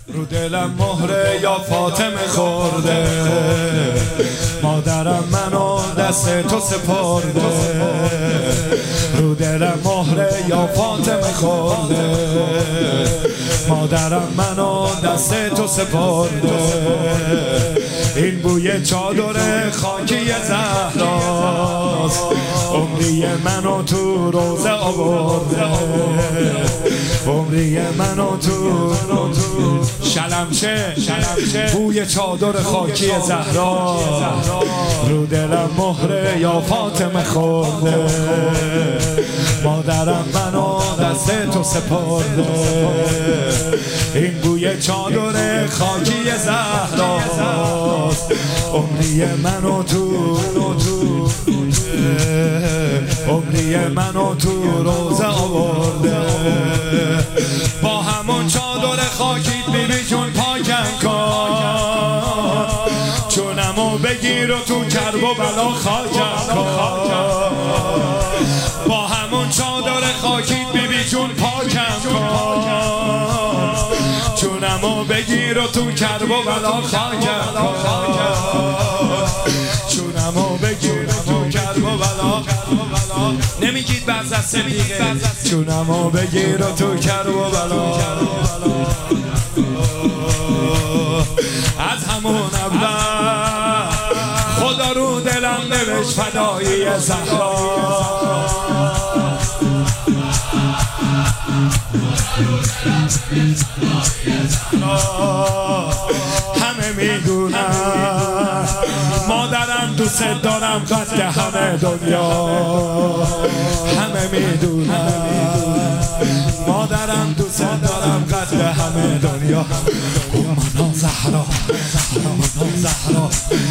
رو دلم مهره یا فاطمه خورده، مادرم منو دست تو سپرده. رو دلم مهره یا فاطمه خورده، مادرم منو دست تو سپرده. این بوی چادر خاکی زهراست، عمری منو تو روزه آورده. عمری منو تو شلمچه بوی چادر خاکی زهرا. رو دلم مهره یا فاطمه خورده، مادرم منو دست تو سپرده. این بوی چادر خاکی زهراست، عمری منو تو عمری منو تو روزه آورده. با همون چادر خاکیت بیبی جون پاکم کن، چونمو بگیر و تو کرب و بلا خاکم کن. با همون چادر خاکیت بیبی جون پاکم کن، چونمو بگیر و تو کرب و بلا خاکم کن. چونمو بگیر و تو کرب و بلا نمیگید بعض از سمیقه. چونمو بگیر و تو کرب و بلا. از همون اول خدا رو دلم نوشت فدایی زهرا. همه میدونن مادرم دوست دارم قد همه دنیا. همه میدونن مادرم دوست دارم قد همه دنیا. امانا زهرا، امانا زهرا.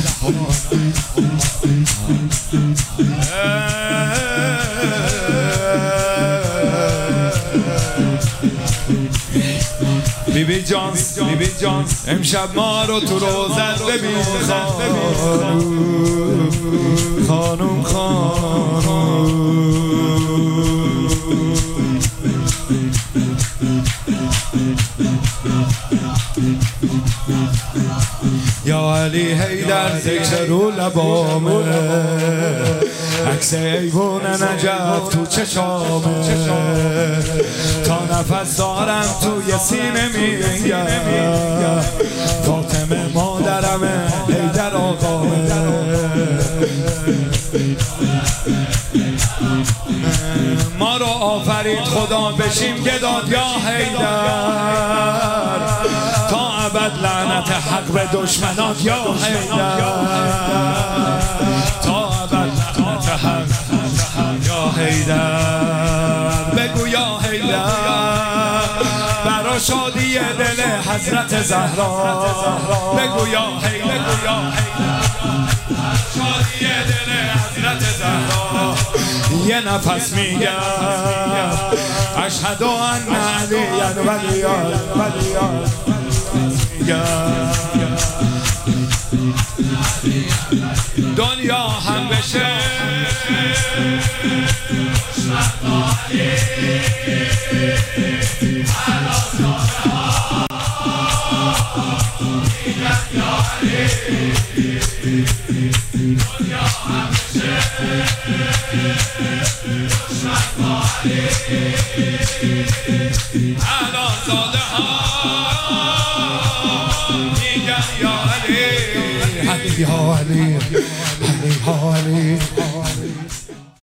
بیبی جان امشب ما رو تو روزت ببین خانوم یا علی حیدر ذکر رو لبامه، عکس ایوون نجف تو چشامه. تا نفس دارم توی سینه میگم فاطمه مادرمه، حیدر آقامه. ما رو آفرید خدا بشیم گداد یا حیدر، تا ابد لعنت حق به دشمنات یا حیدر. تا ابد لعنت حق یا حیدر. بگو یا حیدر برا شادی دل حضرت زهرا. بگو یا حیدر شادی دل حضرت زهرا. یه نفس میگم اشهد ان علی ولی دنیا هم بشه الان زاده ها میگن یا علی، علی یا علی، علی یا علی.